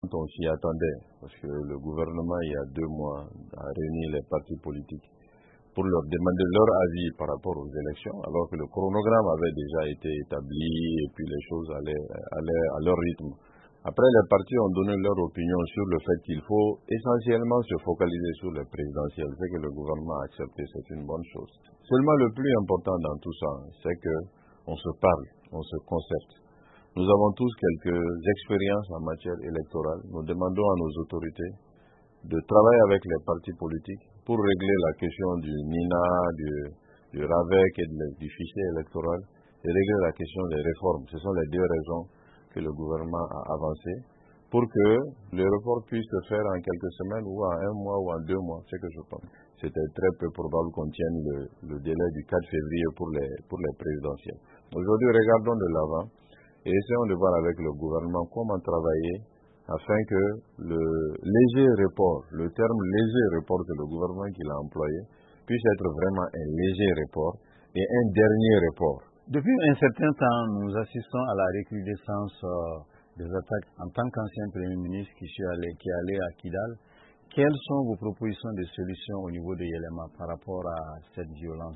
On s'y attendait, parce que le gouvernement, il y a 2 mois, a réuni les partis politiques pour leur demander leur avis par rapport aux élections, alors que le chronogramme avait déjà été établi et puis les choses allaient à leur rythme. Après, les partis ont donné leur opinion sur le fait qu'il faut essentiellement se focaliser sur le présidentiel. C'est que le gouvernement a accepté, c'est une bonne chose. Seulement, le plus important dans tout ça, c'est qu'on se parle, on se concerte. Nous avons tous quelques expériences en matière électorale. Nous demandons à nos autorités de travailler avec les partis politiques pour régler la question du NINA, du RAVEC et du fichier électoral et régler la question des réformes. Ce sont les 2 raisons que le gouvernement a avancées pour que le report puisse se faire en quelques semaines ou en 1 mois ou en 2 mois, c'est ce que je pense. C'était très peu probable qu'on tienne le délai du 4 février pour les présidentielles. Aujourd'hui, regardons de l'avant et essayons de voir avec le gouvernement comment travailler afin que le léger report, le terme léger report que le gouvernement qu'il a employé, puisse être vraiment un léger report et un dernier report. Depuis un certain temps, nous assistons à la recrudescence des attaques. En tant qu'ancien Premier ministre qui est allé à Kidal, quelles sont vos propositions de solutions au niveau de Yelema par rapport à cette violence?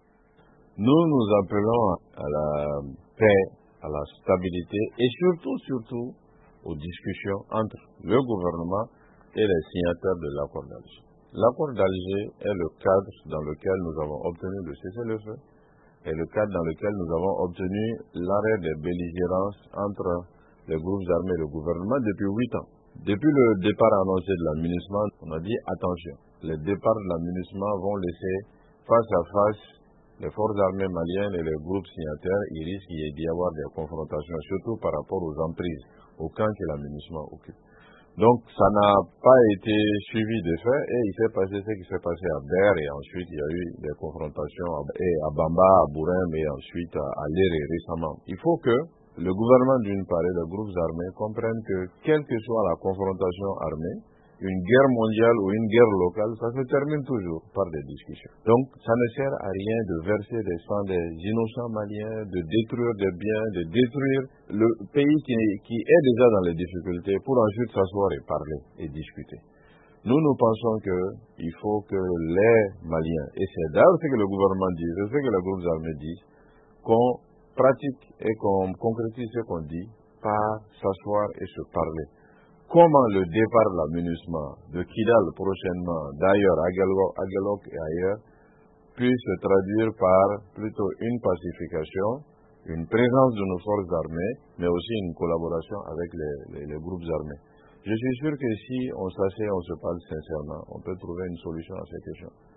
Nous appelons à la paix, à la stabilité et surtout aux discussions entre le gouvernement et les signataires de l'accord d'Alger. L'accord d'Alger est le cadre dans lequel nous avons obtenu le cessez-le-feu et le cadre dans lequel nous avons obtenu l'arrêt des belligérances entre les groupes armés et le gouvernement depuis 8 ans. Depuis le départ annoncé de la MINUSMA, on a dit attention, les départs de la MINUSMA vont laisser face à face les forces armées maliennes et les groupes signataires. Il risque d'y avoir des confrontations, surtout par rapport aux emprises, au camp que la MINUSMA occupe. Donc, ça n'a pas été suivi de fait et il s'est passé ce qui s'est passé à Ber et ensuite il y a eu des confrontations à Bamba, à Bourem et ensuite à Léré récemment. Il faut que le gouvernement d'une part et les groupes armés comprennent que quelle que soit la confrontation armée, une guerre mondiale ou une guerre locale, ça se termine toujours par des discussions. Donc, ça ne sert à rien de verser des sangs des innocents maliens, de détruire des biens, de détruire le pays qui est déjà dans les difficultés pour ensuite s'asseoir et parler et discuter. Nous pensons qu'il faut que les Maliens, et c'est d'ailleurs ce que le gouvernement dit, c'est ce que les groupes armés disent, qu'on pratique et qu'on concrétise ce qu'on dit par s'asseoir et se parler. Comment le départ de la MINUSMA, de Kidal prochainement, d'ailleurs à Guelok et ailleurs, puisse se traduire par plutôt une pacification, une présence de nos forces armées, mais aussi une collaboration avec les groupes armés. Je suis sûr que si on s'assied, on se parle sincèrement, on peut trouver une solution à ces questions.